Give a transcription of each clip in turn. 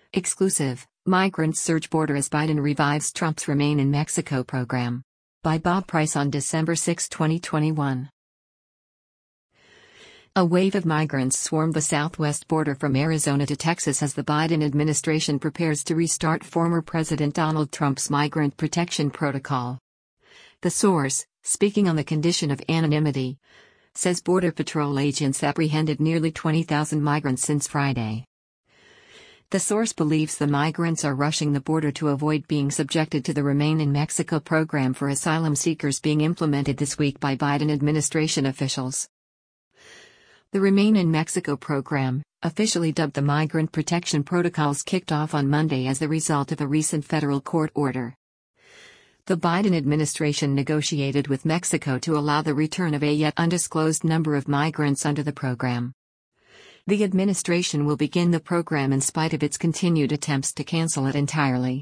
Exclusive, Migrants Surge Border as Biden Revives Trump's Remain in Mexico Program. By Bob Price on December 6, 2021. A wave of migrants swarmed the southwest border from Arizona to Texas as the Biden administration prepares to restart former President Donald Trump's migrant protection protocol. The source, speaking on the condition of anonymity, says Border Patrol agents apprehended nearly 20,000 migrants since Friday. The source believes the migrants are rushing the border to avoid being subjected to the Remain in Mexico program for asylum seekers being implemented this week by Biden administration officials. The Remain in Mexico program, officially dubbed the Migrant Protection Protocols, kicked off on Monday as the result of a recent federal court order. The Biden administration negotiated with Mexico to allow the return of a yet undisclosed number of migrants under the program. The administration will begin the program in spite of its continued attempts to cancel it entirely.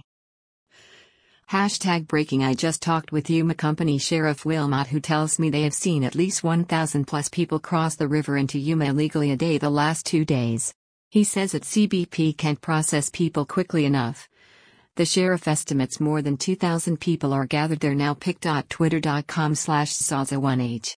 #breaking I just talked with Yuma Company Sheriff Wilmot, who tells me they have seen at least 1,000 plus people cross the river into Yuma illegally a day the last 2 days. He says that CBP can't process people quickly enough. The sheriff estimates more than 2,000 people are gathered there now. pic.twitter.com/Zaza1H.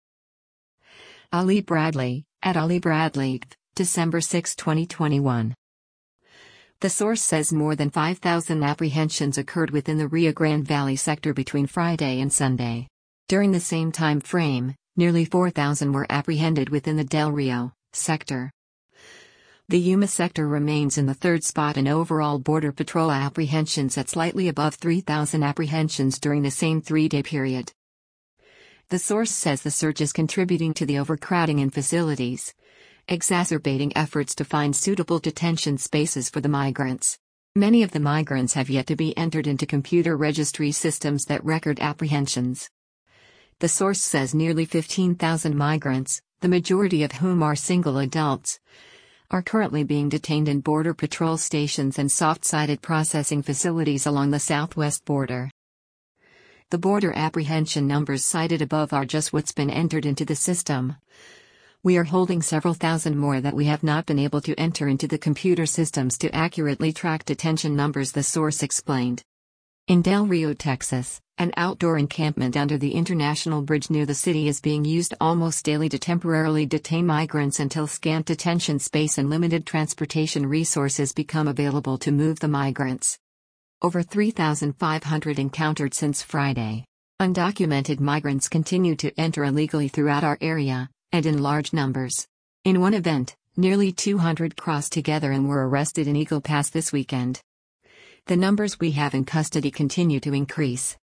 Ali Bradley, at Ali Bradley, December 6, 2021. The source says more than 5,000 apprehensions occurred within the Rio Grande Valley sector between Friday and Sunday. During the same time frame, nearly 4,000 were apprehended within the Del Rio sector. The Yuma sector remains in the third spot in overall Border Patrol apprehensions at slightly above 3,000 apprehensions during the same 3-day period. The source says the surge is contributing to the overcrowding in facilities, exacerbating efforts to find suitable detention spaces for the migrants. Many of the migrants have yet to be entered into computer registry systems that record apprehensions. The source says nearly 15,000 migrants, the majority of whom are single adults, are currently being detained in Border Patrol stations and soft-sided processing facilities along the southwest border. The border apprehension numbers cited above are just what's been entered into the system. We are holding several thousand more that we have not been able to enter into the computer systems to accurately track detention numbers, the source explained. In Del Rio, Texas, an outdoor encampment under the International Bridge near the city is being used almost daily to temporarily detain migrants until scant detention space and limited transportation resources become available to move the migrants. Over 3,500 encountered since Friday. Undocumented migrants continue to enter illegally throughout our area, and in large numbers. In one event, nearly 200 crossed together and were arrested in Eagle Pass this weekend. The numbers we have in custody continue to increase.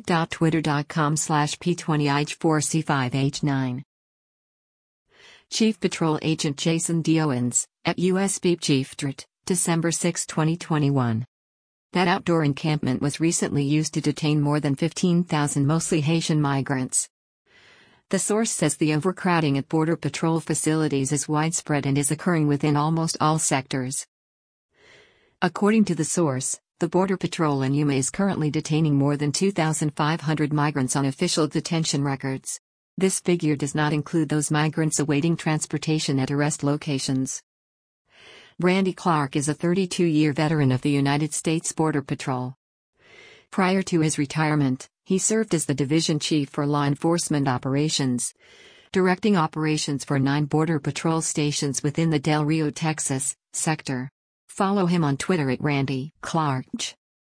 pic.twitter.com/P20H4C5H9. Chief Patrol Agent Jason D. Owens, at U.S. Beep Chief Drt., December 6, 2021. That outdoor encampment was recently used to detain more than 15,000 mostly Haitian migrants. The source says the overcrowding at Border Patrol facilities is widespread and is occurring within almost all sectors. According to the source, the Border Patrol in Yuma is currently detaining more than 2,500 migrants on official detention records. This figure does not include those migrants awaiting transportation at arrest locations. Randy Clark is a 32-year veteran of the United States Border Patrol. Prior to his retirement, he served as the Division Chief for Law Enforcement Operations, directing operations for 9 Border Patrol stations within the Del Rio, Texas, sector. Follow him on Twitter at Randy Clark.